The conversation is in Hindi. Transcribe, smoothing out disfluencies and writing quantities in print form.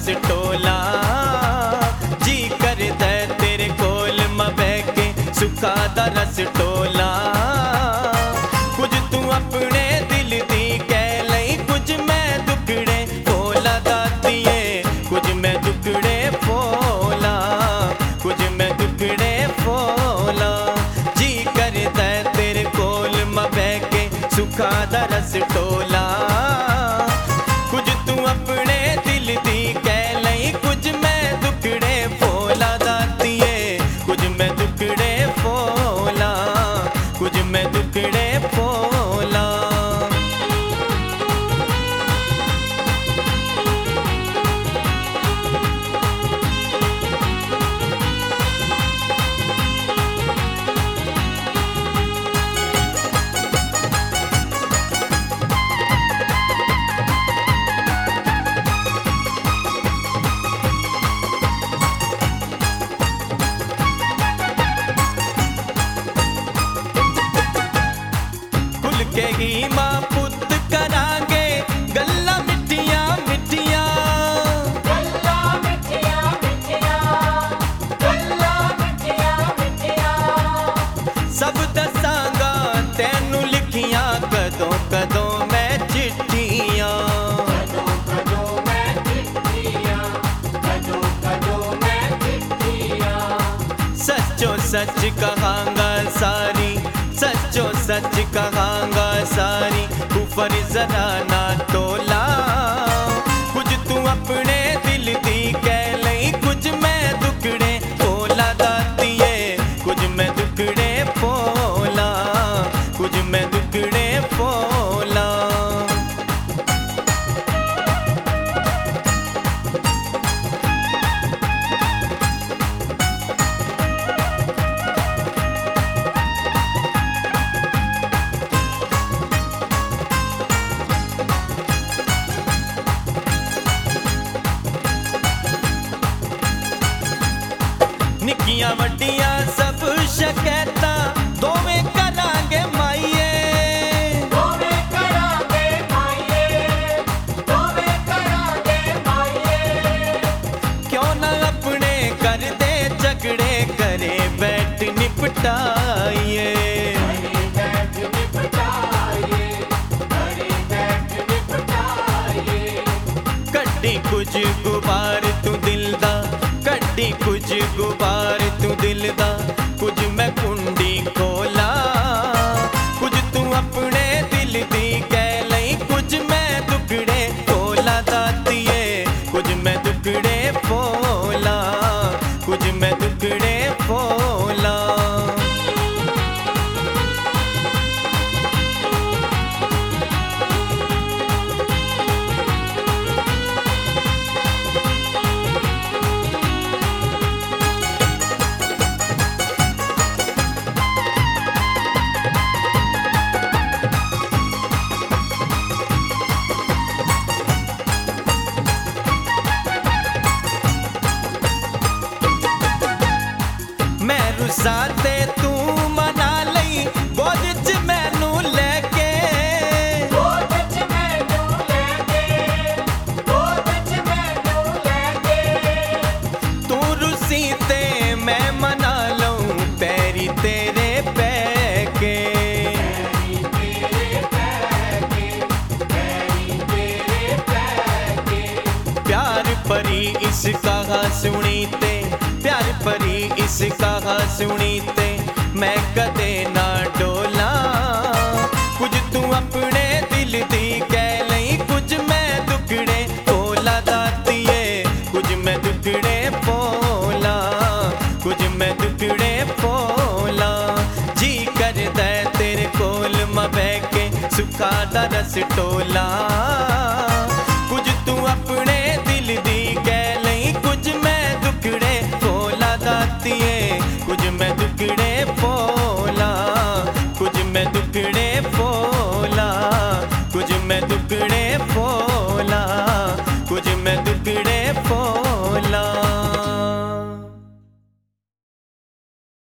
रस टोला जी करदा तेरे कोल मैं बह के सुखा दा रस टोला कुछ तू अपने दिल दी कह लई कुछ मैं दुखड़े फोला दातिए कुछ मैं दुखड़े फोला कुछ मैं दुखड़े फोला जी करदा तेरे कोल मैं बह के सुखा दा रस टोला कुछ तू अपने दिल दी कह लई कुछ मैं दुखड़े फोला दातिए कुछ मैं दुखड़े फोला कुछ मैं दुखड़े फोला के ही मां पुत करांगे गल्ला मिठियां मिठियां गल्ला मिठियां मिठियां गल्ला मिठियां मिठियां सब दसांगा तैनू लिखियां कदों कदों मैं चिट्ठियां कदों कदों मैं चिट्ठियां कदों कदों मैं चिट्ठियां सच्चो सच कहांगा सारी सच्चो सच कहांगा सारी कुफर जरा ना तोला कुछ तू अपने दिल दी कह लई कुछ मैं दुखड़े फोला दातिए कुछ मैं दुखड़े फोला कुछ मैं दुखड़े फोला निक्कियां वड्डियां सब शकैतां दोवें करांगे माईए दोवें करांगे माईए दोवें करांगे माईए क्यों ना अपने कर दे झगड़े करे बैठ निपटाइए करे बैठ निपटाइए करे बैठ निपटाइए कड्डी कुछ गुबार तू दिल दा कड्डी कुछ गुबार तू दिल दा कुछ मैं कुंडी खोला कुछ तू अपने दिल दी कह लई कुछ मैं दुखड़े फोला दातिए कुछ मैं दुखड़े फोला कुछ मैं दुखड़े फोला साथे तू मना लई गोद च मैनू लेके गोद च मैनू लेके गोद च मैनू लेके तू रुसी ते मैं मना लऊं पैरी तेरे पैके पैरी तेरे पैके पैरी तेरे पैके प्यार परी इस कहा सुनी ते प्यार परी इस कहा सुनी ते मैं कदे ना डोला कुछ तू अपने दिल दी कह लई कुछ मैं दुखड़े फोला दातिए कुछ मैं दुखड़े फोला कुछ मैं दुखड़े फोला जी करदा तेरे कोल मैं बह के सुखा दा रस टोला